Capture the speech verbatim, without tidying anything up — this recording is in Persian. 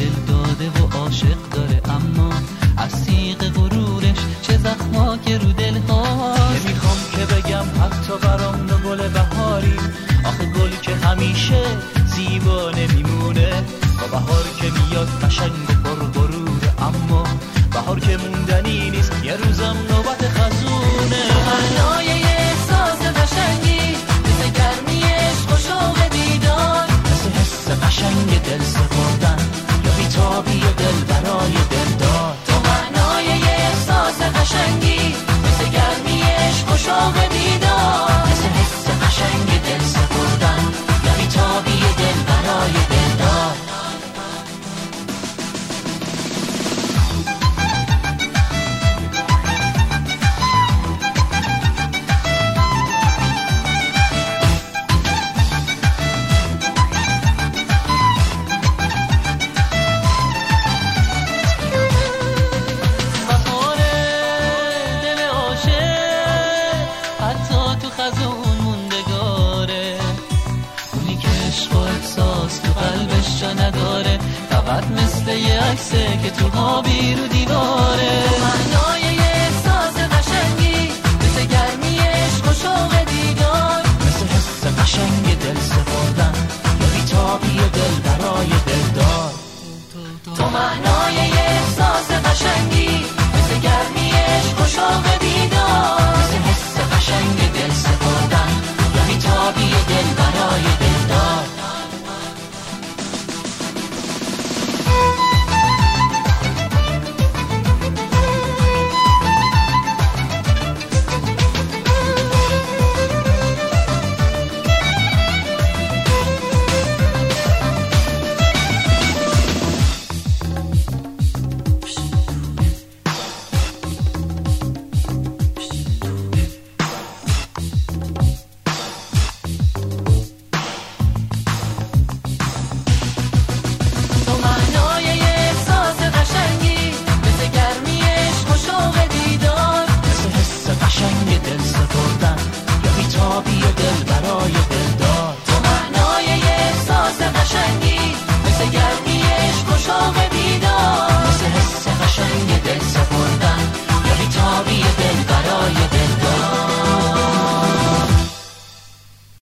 دل داده و عاشق داره، اما از تیغ غرورش چه زخما که رو دل هاست. نمیخوام که بگم حتی برام نو گل بهاری، آخه گل که همیشه زیبا نمیمونه. با بهار که میاد قشنگ و پر غروره، اما بهار که موندنی نیست، یه روزم نوبت خزونه. معنای یه احساس قشنگی مثل گرمی عشق و شوق دیدار، مثل حس قشنگ دل سپردن یا بیتابی دل برای دلدار. تو معنای یه احساس قشنگی مثل گرمی عشق و شوق دیدار، مثل حس قشنگ دل سپردن یا بیتابی دل برای دلدار. مثل یه عکسه که تو خوابی رو دیواره. معنای یه احساس قشنگی مثل گرمی عشق و شوق دیدار، مثل حس قشنگ دل سپردن یا بیتابی دل برای دلدار. تو معنای یه احساس قشنگی مثل گرمی عشق و شوق دیدار، مثل حس قشنگ دل سپردن یا بیتابی دل